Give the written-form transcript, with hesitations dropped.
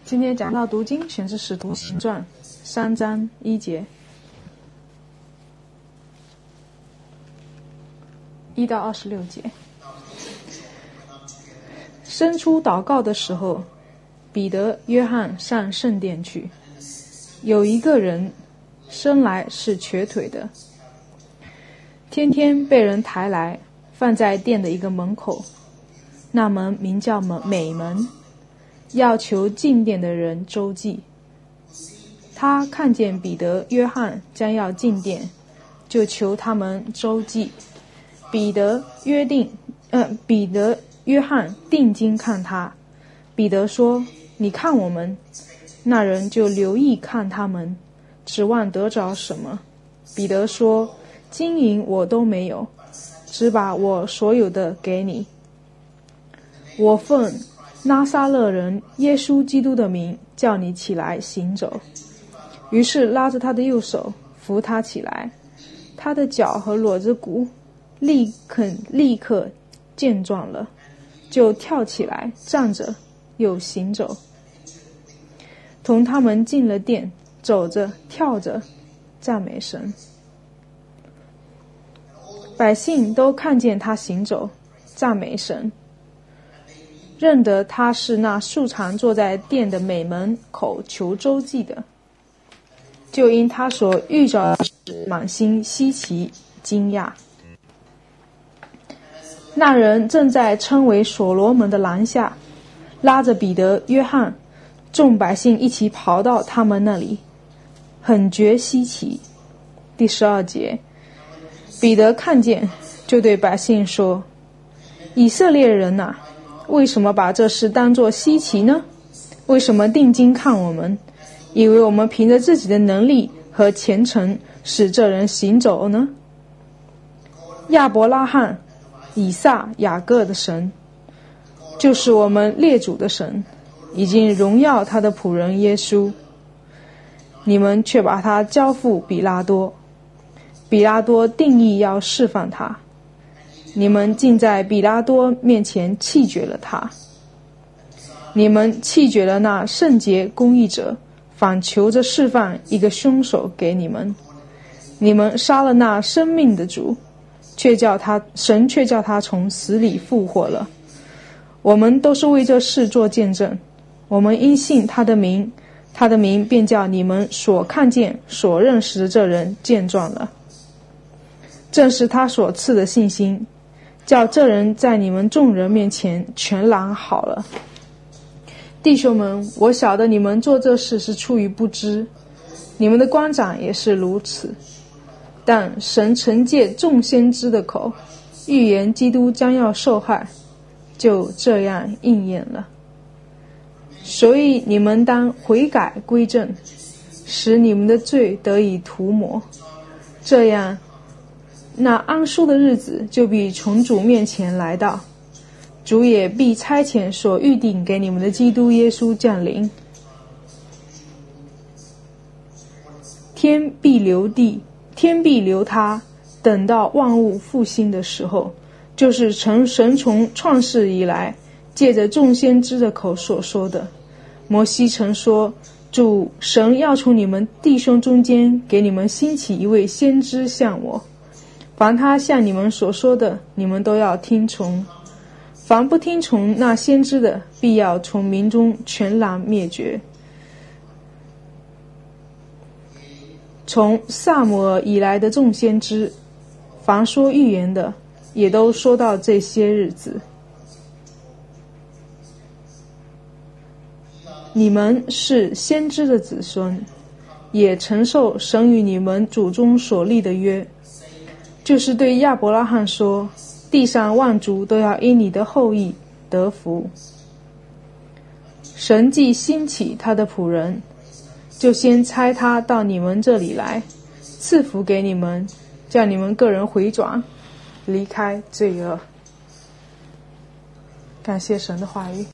今天讲到读经，选自《使徒行传》3章1节1到26节。伸出祷告的时候，彼得、约翰上圣殿去。有一个人生来是瘸腿的，天天被人抬来，放在殿的一个门口，那门名叫美门，要求进殿的人周济。他看见彼得、约翰将要进殿，就求他们周济。彼得、约翰定睛看他。彼得说：“你看我们。”那人就留意看他们，指望得着什么。彼得说：“金银我都没有，只把我所有的给你。我奉拿撒勒人耶稣基督的名叫你起来行走。”于是拉着他的右手扶他起来，他的脚和裸子骨立刻健壮了，就跳起来站着又行走。同他们进了殿，走着跳着赞美神。百姓都看见他行走赞美神，认得他是那素常坐在殿的美门口求周济的，就因他所遇着的事满心稀奇惊讶。那人正在称为所罗门的廊下，拉着彼得、约翰，众百姓一起跑到他们那里，很觉稀奇。第12节，彼得看见，就对百姓说：“以色列人哪，为什么把这事当作稀奇呢？为什么定睛看我们，以为我们凭着自己的能力和虔诚使这人行走呢？亚伯拉罕、以撒、雅各的神，就是我们列祖的神，已经荣耀他的仆人耶稣。你们却把他交付比拉多，比拉多定义要释放他，你们竟在比拉多面前弃绝了他。你们弃绝了那圣洁公义者，反求着释放一个凶手给你们。你们杀了那生命的主，神却叫他从死里复活了。我们都是为这事做见证。我们因信他的名，他的名便叫你们所看见所认识的这人健壮了。正是他所赐的信心，叫这人在你们众人面前全然好了。弟兄们，我晓得你们做这事是出于不知，你们的官长也是如此。但神曾借众先知的口预言基督将要受害，就这样应验了。所以你们当悔改归正，使你们的罪得以涂抹，这样那安舒的日子就必从主面前来到，主也必差遣所预定给你们的基督耶稣降临。天必留他，等到万物复兴的时候，就是神从创世以来借着众先知的口所说的。摩西曾说，主神要从你们弟兄中间给你们兴起一位先知像我，凡他向你们所说的，你们都要听从。凡不听从那先知的，必要从民中全然灭绝。从撒母耳以来的众先知，凡说预言的，也都说到这些日子。你们是先知的子孙，也承受神与你们祖宗所立的约，就是对亚伯拉罕说，地上万族都要因你的后裔得福。神既兴起他的仆人，就先差他到你们这里来，赐福给你们，叫你们个人回转，离开罪恶。感谢神的话语。